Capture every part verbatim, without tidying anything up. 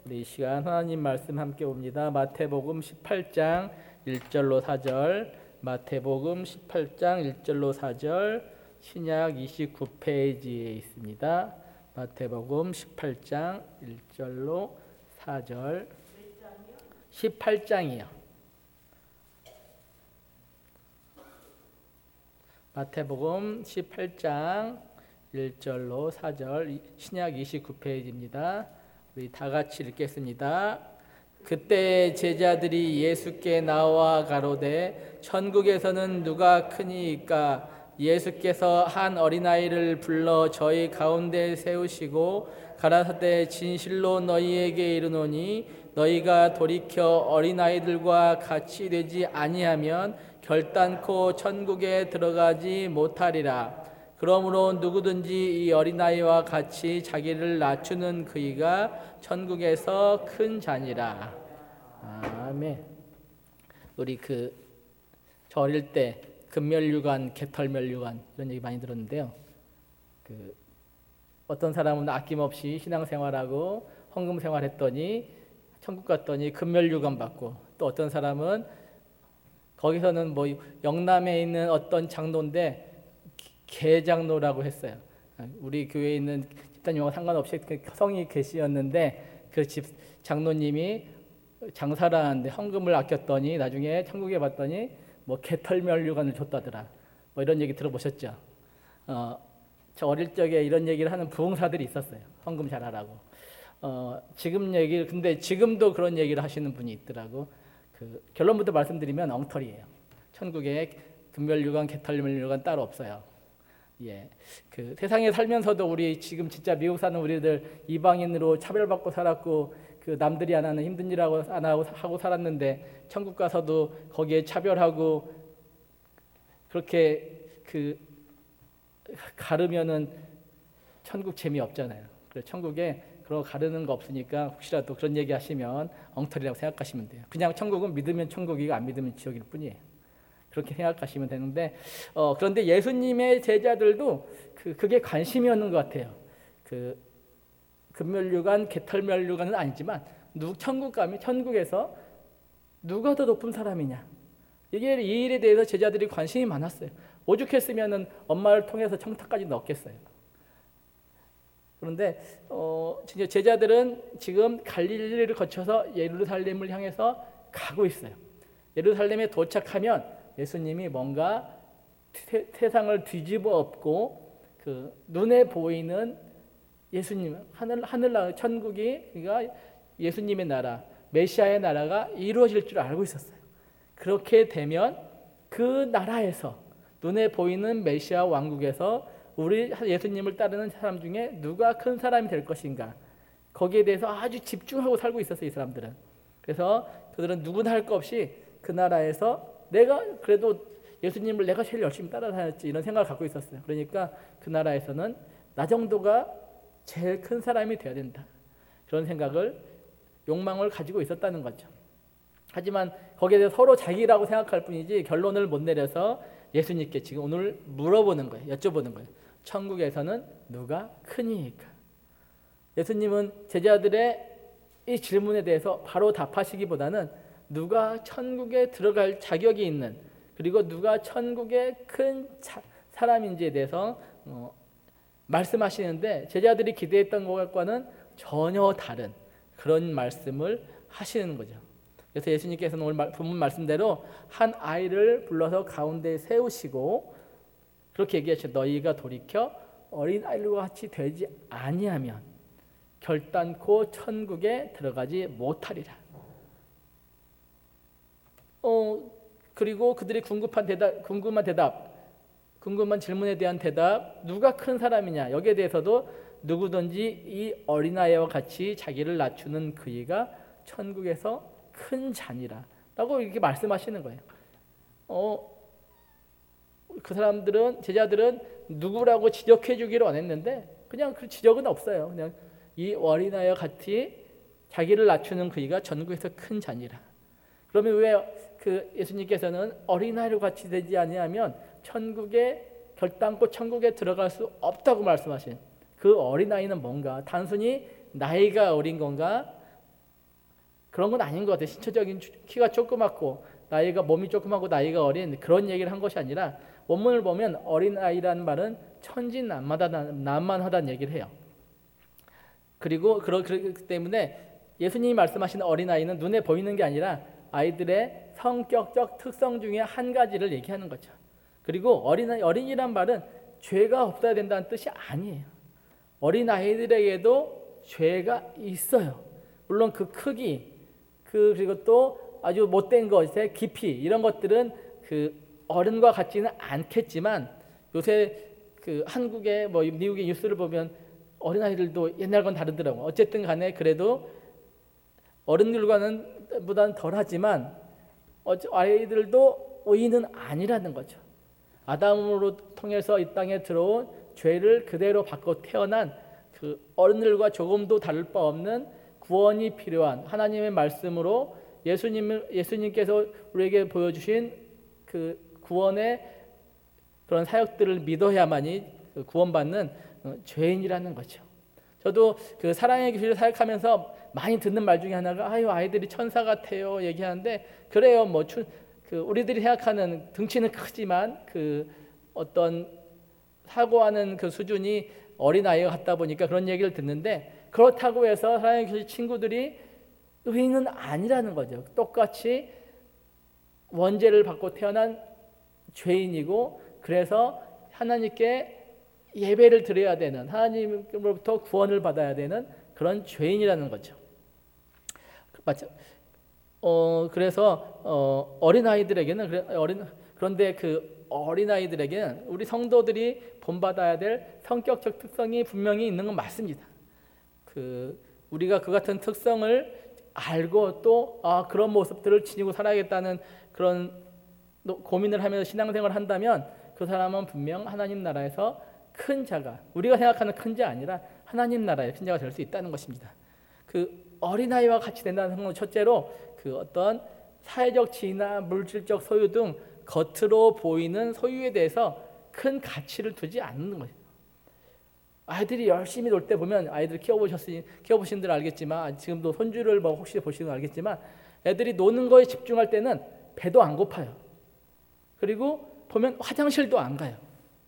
우리 이 시간 하나님 말씀 함께 봅니다. 마태복음 십팔 장 일 절로 사 절, 마태복음 십팔 장 일 절로 사 절, 신약 이십구 페이지에 있습니다. 마태복음 십팔 장 일 절로 사 절. 십팔 장이요. 마태복음 십팔 장 일 절로 사 절, 신약 이십구 페이지입니다. 우리 다 같이 읽겠습니다. 그때 제자들이 예수께 나와 가로되 천국에서는 누가 크니이까? 예수께서 한 어린아이를 불러 저희 가운데 세우시고 가라사대 진실로 너희에게 이르노니 너희가 돌이켜 어린아이들과 같이 되지 아니하면 결단코 천국에 들어가지 못하리라. 그러므로 누구든지 이 어린아이와 같이 자기를 낮추는 그이가 천국에서 큰 자니라. 아멘. 우리 그 저 어릴 때 금면류관, 개털면류관 이런 얘기 많이 들었는데요. 그 어떤 사람은 아낌없이 신앙생활하고 헌금 생활했더니 천국 갔더니 금면류관 받고, 또 어떤 사람은 거기서는 뭐 영남에 있는 어떤 장로인데 개장로라고 했어요. 우리 교회에 있는 집단용어 상관없이 성이 계시였는데 그 집 장로님이 장사를 하는데 헌금을 아꼈더니 나중에 천국에 봤더니 뭐 개털면류관을 줬다더라. 뭐 이런 얘기 들어보셨죠? 어, 저 어릴 적에 이런 얘기를 하는 부흥사들이 있었어요. 헌금 잘하라고. 어, 지금 얘기 근데 지금도 그런 얘기를 하시는 분이 있더라고. 그 결론부터 말씀드리면 엉터리예요. 천국에 금면류관, 개털면류관 따로 없어요. 예, 그 세상에 살면서도 우리 지금 진짜 미국 사는 우리들 이방인으로 차별받고 살았고 그 남들이 안 하는 힘든 일하고 안 하고 하고 살았는데 천국 가서도 거기에 차별하고 그렇게 그 가르면은 천국 재미 없잖아요. 그래서 천국에 그런 거 가르는 거 없으니까 혹시라도 그런 얘기 하시면 엉터리라고 생각하시면 돼요. 그냥 천국은 믿으면 천국이고 안 믿으면 지옥일 뿐이에요. 그렇게 생각하시면 되는데 어, 그런데 예수님의 제자들도 그, 그게 관심이었는 것 같아요. 그 금면류관, 개털면류관은 아니지만 누, 천국 가면 천국에서 누가 더 높은 사람이냐, 이게 이 일에 대해서 제자들이 관심이 많았어요. 오죽했으면은 엄마를 통해서 청탁까지 넣겠어요. 그런데 어, 진짜 제자들은 지금 갈릴리를 거쳐서 예루살렘을 향해서 가고 있어요. 예루살렘에 도착하면 예수님이 뭔가 세, 세상을 뒤집어 엎고 그 눈에 보이는 예수님, 하늘 하늘나라 천국이, 그러니까 예수님의 나라, 메시아의 나라가 이루어질 줄 알고 있었어요. 그렇게 되면 그 나라에서 눈에 보이는 메시아 왕국에서 우리 예수님을 따르는 사람 중에 누가 큰 사람이 될 것인가, 거기에 대해서 아주 집중하고 살고 있었어요, 이 사람들은. 그래서 그들은 누구나 할 것 없이 그 나라에서 내가 그래도 예수님을 내가 제일 열심히 따라다녔지 이런 생각을 갖고 있었어요. 그러니까 그 나라에서는 나 정도가 제일 큰 사람이 되어야 된다, 그런 생각을, 욕망을 가지고 있었다는 거죠. 하지만 거기에 대해서 서로 자기라고 생각할 뿐이지 결론을 못 내려서 예수님께 지금 오늘 물어보는 거예요. 여쭤보는 거예요. 천국에서는 누가 크니까? 예수님은 제자들의 이 질문에 대해서 바로 답하시기보다는 누가 천국에 들어갈 자격이 있는, 그리고 누가 천국의 큰 자, 사람인지에 대해서 어, 말씀하시는데 제자들이 기대했던 것과는 전혀 다른 그런 말씀을 하시는 거죠. 그래서 예수님께서는 오늘 본문 말씀대로 한 아이를 불러서 가운데 세우시고 그렇게 얘기하셔. 너희가 돌이켜 어린아이들과 같이 되지 아니하면 결단코 천국에 들어가지 못하리라. 어, 그리고 그들이 궁금한 대답, 궁금한 대답, 궁금한 질문에 대한 대답, 누가 큰 사람이냐, 여기에 대해서도 누구든지 이 어린아이와 같이 자기를 낮추는 그이가 천국에서 큰 자니라 라고 이렇게 말씀하시는 거예요. 어, 그 사람들은, 제자들은 누구라고 지적해 주기를 원했는데 그냥 그 지적은 없어요. 그냥 이 어린아이와 같이 자기를 낮추는 그이가 천국에서 큰 자니라. 그러면 왜 그 예수님께서는 어린아이로 같이 되지 아니하면 천국에 결단코 천국에 들어갈 수 없다고 말씀하신 그 어린아이는 뭔가? 단순히 나이가 어린 건가? 그런 건 아닌 것 같아요. 신체적인 키가 조그맣고 나이가 몸이 조그맣고 나이가 어린 그런 얘기를 한 것이 아니라 원문을 보면 어린아이라는 말은 천진난만하다는 얘기를 해요. 그리고 그렇기 때문에 예수님이 말씀하신 어린아이는 눈에 보이는 게 아니라 아이들의 성격적 특성 중에 한 가지를 얘기하는 거죠. 그리고 어린아이, 어린이란 말은 죄가 없어야 된다는 뜻이 아니에요. 어린아이들에게도 죄가 있어요. 물론 그 크기, 그 그리고 또 아주 못된 것의 깊이 이런 것들은 그 어른과 같지는 않겠지만 요새 그 한국의 뭐 미국의 뉴스를 보면 어린아이들도 옛날 건 다르더라고요. 어쨌든 간에 그래도 어른들과는 보다는 덜하지만 아이들도 의인은 아니라는 거죠. 아담으로 통해서 이 땅에 들어온 죄를 그대로 받고 태어난 그 어른들과 조금도 다를 바 없는 구원이 필요한 하나님의 말씀으로 예수님, 예수님께서 우리에게 보여주신 그 구원의 그런 사역들을 믿어야만이 구원받는 죄인이라는 거죠. 저도 그 사랑의 교실을 사역하면서 많이 듣는 말 중에 하나가 아유 아이들이 천사 같아요 얘기하는데 그래요. 뭐 그 우리들이 생각하는 등치는 크지만 그 어떤 사고하는 그 수준이 어린 아이가 같다 보니까 그런 얘기를 듣는데 그렇다고 해서 사랑의 교실 친구들이 의인은 아니라는 거죠. 똑같이 원죄를 받고 태어난 죄인이고 그래서 하나님께 예배를 드려야 되는 하나님으로부터 구원을 받아야 되는 그런 죄인이라는 거죠. 맞죠? 어 그래서 어, 어린 아이들에게는 그래, 어린 그런데 그 어린 아이들에게는 우리 성도들이 본받아야 될 성격적 특성이 분명히 있는 건 맞습니다. 그 우리가 그 같은 특성을 알고 또 아, 그런 모습들을 지니고 살아야겠다는 그런 고민을 하면서 신앙생활을 한다면 그 사람은 분명 하나님 나라에서 큰 자가 우리가 생각하는 큰 자 아니라 하나님 나라의 큰 자가 될 수 있다는 것입니다. 그 어린아이와 같이 된다는 성은 첫째로 그 어떤 사회적 지위나 물질적 소유 등 겉으로 보이는 소유에 대해서 큰 가치를 두지 않는 거예요. 아이들이 열심히 놀 때 보면 아이들 키워보셨으니 키워보신 분들 알겠지만 지금도 손주를 뭐 혹시 보시면 알겠지만 애들이 노는 거에 집중할 때는 배도 안 고파요. 그리고 보면 화장실도 안 가요.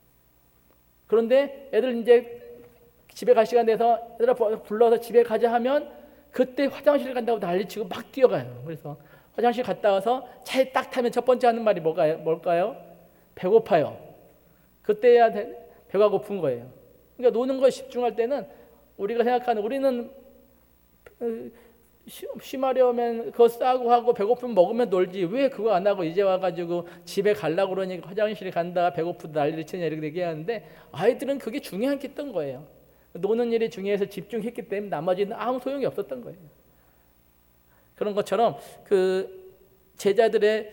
그런데 애들 이제 집에 갈 시간 돼서 애들아 불러서 집에 가자 하면 그때 화장실 간다고 난리치고 막 뛰어가요. 그래서 화장실 갔다 와서 차에 딱 타면 첫 번째 하는 말이 뭘까요? 뭘까요? 배고파요. 그때야 배가 고픈 거예요. 그러니까 노는 거에 집중할 때는 우리가 생각하는 우리는 쉬마려면 그거 싸고 하고 배고프면 먹으면 놀지 왜 그거 안 하고 이제 와가지고 집에 가려고 그러니까 화장실에 간다 배고프다 난리를 치냐 이렇게 얘기하는데 아이들은 그게 중요했던 거예요. 노는 일이 중요해서 집중했기 때문에 나머지는 아무 소용이 없었던 거예요. 그런 것처럼 그 제자들의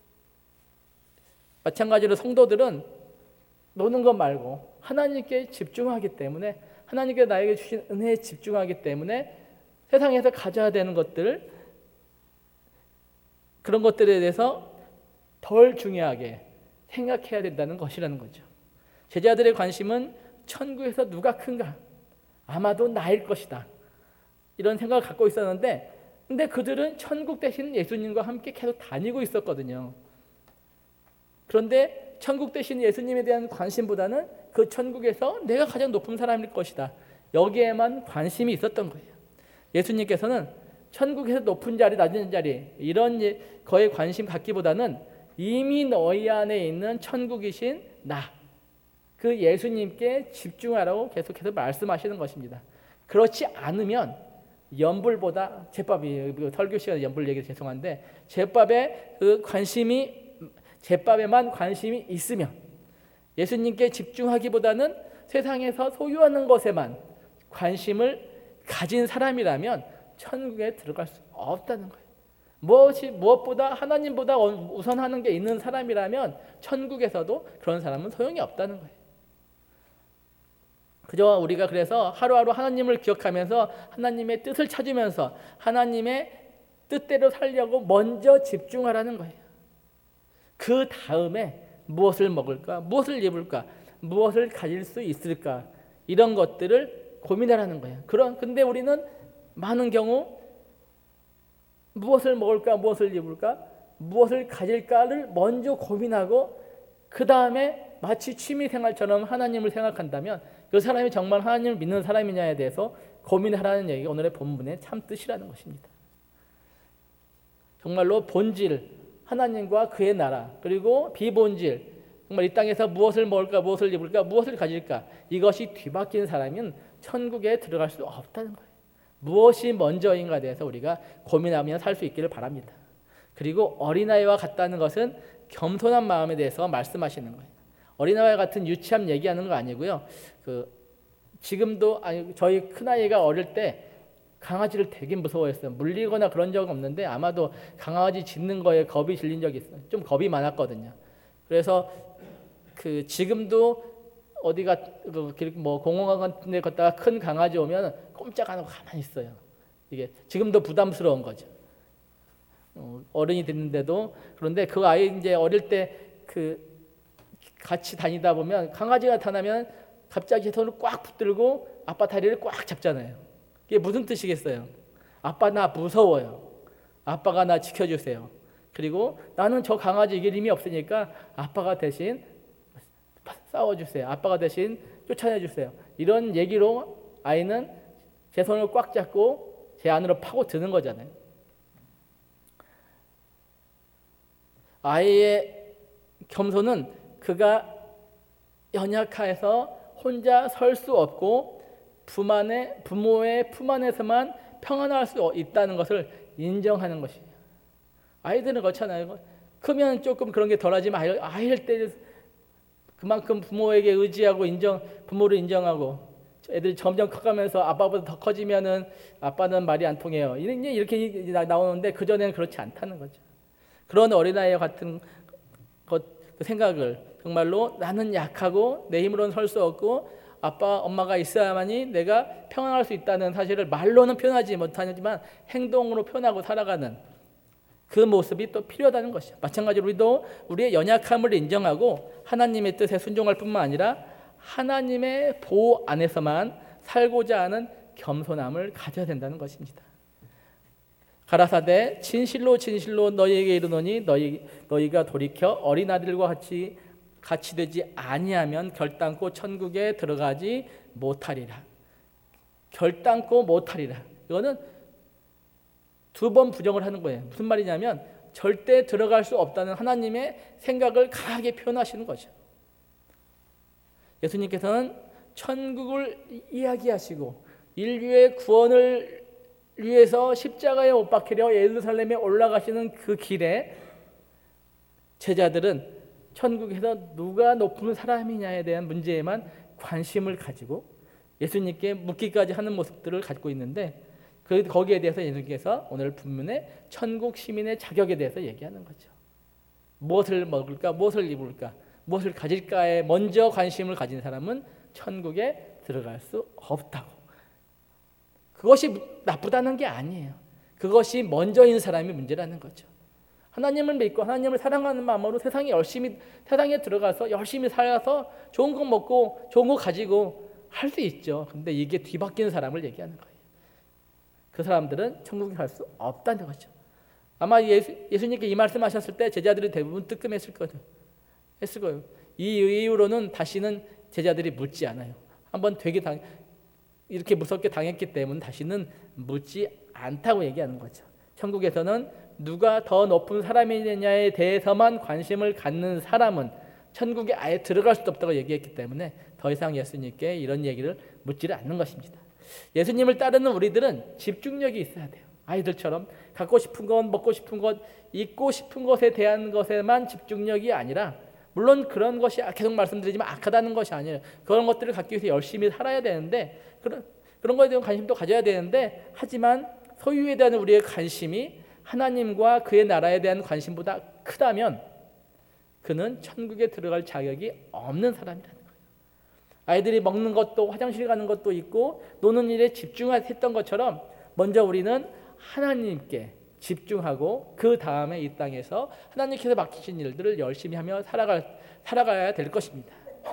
마찬가지로 성도들은 노는 것 말고 하나님께 집중하기 때문에 하나님께 나에게 주신 은혜에 집중하기 때문에 세상에서 가져야 되는 것들 그런 것들에 대해서 덜 중요하게 생각해야 된다는 것이라는 거죠. 제자들의 관심은 천국에서 누가 큰가? 아마도 나일 것이다. 이런 생각을 갖고 있었는데 근데 그들은 천국 대신 예수님과 함께 계속 다니고 있었거든요. 그런데 천국 대신 예수님에 대한 관심보다는 그 천국에서 내가 가장 높은 사람일 것이다. 여기에만 관심이 있었던 거예요. 예수님께서는 천국에서 높은 자리, 낮은 자리 이런 거에 관심 갖기보다는 이미 너희 안에 있는 천국이신 나, 그 예수님께 집중하라고 계속해서 말씀하시는 것입니다. 그렇지 않으면 연불보다 제밥이 설교 시간에 연불 얘기 죄송한데 제밥에 그 관심이 제밥에만 관심이 있으면 예수님께 집중하기보다는 세상에서 소유하는 것에만 관심을 가진 사람이라면 천국에 들어갈 수 없다는 거예요. 무엇이 무엇보다 하나님보다 우선하는 게 있는 사람이라면 천국에서도 그런 사람은 소용이 없다는 거예요. 그저 우리가 그래서 하루하루 하나님을 기억하면서 하나님의 뜻을 찾으면서 하나님의 뜻대로 살려고 먼저 집중하라는 거예요. 그 다음에 무엇을 먹을까? 무엇을 입을까? 무엇을 가질 수 있을까? 이런 것들을 고민하라는 거예요. 그런 근데 우리는 많은 경우 무엇을 먹을까, 무엇을 입을까, 무엇을 가질까를 먼저 고민하고 그 다음에 마치 취미생활처럼 하나님을 생각한다면 그 사람이 정말 하나님을 믿는 사람이냐에 대해서 고민하라는 얘기가 오늘의 본문의 참 뜻이라는 것입니다. 정말로 본질, 하나님과 그의 나라, 그리고 비본질, 정말 이 땅에서 무엇을 먹을까, 무엇을 입을까, 무엇을 가질까, 이것이 뒤바뀐 사람은 천국에 들어갈 수 없다는 거예요. 무엇이 먼저인가에 대해서 우리가 고민하며 살 수 있기를 바랍니다. 그리고 어린아이와 같다는 것은 겸손한 마음에 대해서 말씀하시는 거예요. 어린아이와 같은 유치함 얘기하는 거 아니고요. 그 지금도 아니 저희 큰아이가 어릴 때 강아지를 되게 무서워했어요. 물리거나 그런 적은 없는데 아마도 강아지 짖는 거에 겁이 질린 적이 있어요. 좀 겁이 많았거든요. 그래서 그 지금도 어디가 뭐 공원 같은 데 걷다가 큰 강아지 오면 꼼짝 안 하고 가만히 있어요. 이게 지금도 부담스러운 거죠. 어, 어른이 됐는데도. 그런데 그 아이 이제 어릴 때 그 같이 다니다 보면 강아지가 나타나면 갑자기 손을 꽉 붙들고 아빠 다리를 꽉 잡잖아요. 이게 무슨 뜻이겠어요? 아빠 나 무서워요. 아빠가 나 지켜주세요. 그리고 나는 저 강아지 이길 힘이 없으니까 아빠가 대신 싸워주세요. 아빠가 대신 쫓아내주세요. 이런 얘기로 아이는 제 손을 꽉 잡고 제 안으로 파고드는 거잖아요. 아이의 겸손은 그가 연약해서 혼자 설 수 없고 부만의, 부모의 품 안에서만 평안할 수 있다는 것을 인정하는 것이에요. 아이들은 그렇잖아요. 크면 조금 그런 게 덜하지만 아이, 아이일 때 그만큼 부모에게 의지하고 인정, 부모를 인정하고 애들이 점점 커가면서 아빠보다 더 커지면은 아빠는 말이 안 통해요. 이렇게 나오는데 그전에는 그렇지 않다는 거죠. 그런 어린아이와 같은 것, 생각을 정말로 나는 약하고 내 힘으로는 설 수 없고 아빠, 엄마가 있어야만이 내가 평안할 수 있다는 사실을 말로는 표현하지 못하지만 행동으로 표현하고 살아가는 그 모습이 또 필요하다는 것이죠. 마찬가지로 우리도 우리의 연약함을 인정하고 하나님의 뜻에 순종할 뿐만 아니라 하나님의 보호 안에서만 살고자 하는 겸손함을 가져야 된다는 것입니다. 가라사대 진실로 진실로 너희에게 이르노니 너희, 너희가 돌이켜 어린아들과 같이 같이 되지 아니하면 결단코 천국에 들어가지 못하리라. 결단코 못하리라. 이거는 두 번 부정을 하는 거예요. 무슨 말이냐면 절대 들어갈 수 없다는 하나님의 생각을 강하게 표현하시는 거죠. 예수님께서는 천국을 이야기하시고 인류의 구원을 위해서 십자가에 못 박히려 예루살렘에 올라가시는 그 길에 제자들은 천국에서 누가 높은 사람이냐에 대한 문제에만 관심을 가지고 예수님께 묻기까지 하는 모습들을 갖고 있는데 그 거기에 대해서 예수님께서 오늘 본문에 천국 시민의 자격에 대해서 얘기하는 거죠. 무엇을 먹을까, 무엇을 입을까, 무엇을 가질까에 먼저 관심을 가진 사람은 천국에 들어갈 수 없다고. 그것이 나쁘다는 게 아니에요. 그것이 먼저인 사람이 문제라는 거죠. 하나님을 믿고 하나님을 사랑하는 마음으로 세상에 열심히 세상에 들어가서 열심히 살아서 좋은 거 먹고 좋은 거 가지고 할 수 있죠. 근데 이게 뒤바뀌는 사람을 얘기하는 거예요. 그 사람들은 천국에 갈 수 없다는 거죠. 아마 예수, 예수님께 이 말씀하셨을 때 제자들이 대부분 뜨끔했을 거예요. 했을 거예요. 이 이후로는 다시는 제자들이 묻지 않아요. 한번 되게 당, 이렇게 무섭게 당했기 때문에 다시는 묻지 않다고 얘기하는 거죠. 천국에서는 누가 더 높은 사람이냐에 대해서만 관심을 갖는 사람은 천국에 아예 들어갈 수도 없다고 얘기했기 때문에 더 이상 예수님께 이런 얘기를 묻지를 않는 것입니다. 예수님을 따르는 우리들은 집중력이 있어야 돼요. 아이들처럼 갖고 싶은 것, 먹고 싶은 것, 입고 싶은 것에 대한 것에만 집중력이 아니라 물론 그런 것이 계속 말씀드리지만 악하다는 것이 아니에요. 그런 것들을 갖기 위해서 열심히 살아야 되는데 그런, 그런 것에 대한 관심도 가져야 되는데 하지만 소유에 대한 우리의 관심이 하나님과 그의 나라에 대한 관심보다 크다면 그는 천국에 들어갈 자격이 없는 사람이라는 거예요. 아이들이 먹는 것도 화장실 가는 것도 있고 노는 일에 집중했던 것처럼 먼저 우리는 하나님께 집중하고 그 다음에 이 땅에서 하나님께서 맡기신 일들을 열심히 하며 살아갈, 살아가야 될 것입니다.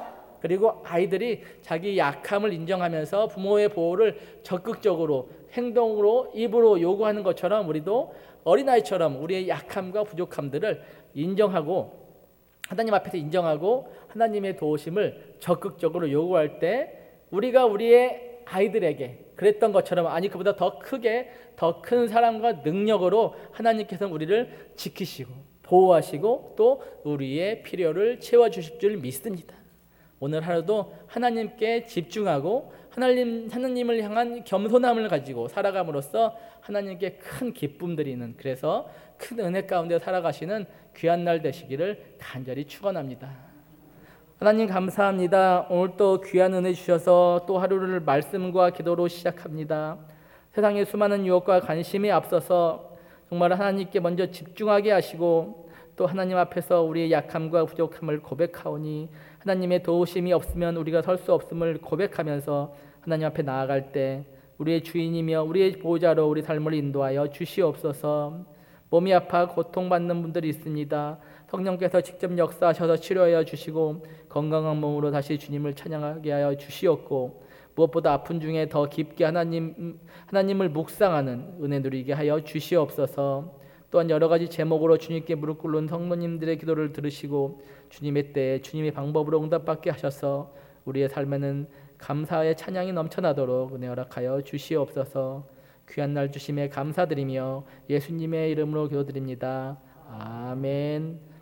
그리고 아이들이 자기 약함을 인정하면서 부모의 보호를 적극적으로 행동으로 입으로 요구하는 것처럼 우리도 어린아이처럼 우리의 약함과 부족함들을 인정하고 하나님 앞에서 인정하고 하나님의 도우심을 적극적으로 요구할 때 우리가 우리의 아이들에게 그랬던 것처럼 아니 그보다 더 크게 더 큰 사랑과 능력으로 하나님께서 우리를 지키시고 보호하시고 또 우리의 필요를 채워주실 줄 믿습니다. 오늘 하루도 하나님께 집중하고 하나님, 하나님을 향한 겸손함을 가지고 살아감으로써 하나님께 큰 기쁨 드리는 그래서 큰 은혜 가운데 살아가시는 귀한 날 되시기를 간절히 축원합니다. 하나님 감사합니다. 오늘 또 귀한 은혜 주셔서 또 하루를 말씀과 기도로 시작합니다. 세상의 수많은 유혹과 관심에 앞서서 정말 하나님께 먼저 집중하게 하시고 또 하나님 앞에서 우리의 약함과 부족함을 고백하오니 하나님의 도우심이 없으면 우리가 설 수 없음을 고백하면서 하나님 앞에 나아갈 때 우리의 주인이며 우리의 보호자로 우리 삶을 인도하여 주시옵소서. 몸이 아파 고통받는 분들이 있습니다. 성령께서 직접 역사하셔서 치료하여 주시고 건강한 몸으로 다시 주님을 찬양하게 하여 주시옵고 무엇보다 아픈 중에 더 깊게 하나님, 하나님을 묵상하는 은혜 누리게 하여 주시옵소서. 또한 여러 가지 제목으로 주님께 무릎 꿇는 성도님들의 기도를 들으시고 주님의 때에 주님의 방법으로 응답받게 하셔서 우리의 삶에는 감사의 찬양이 넘쳐나도록 은혜 허락하여 주시옵소서. 귀한 날 주심에 감사드리며 예수님의 이름으로 기도드립니다. 아멘.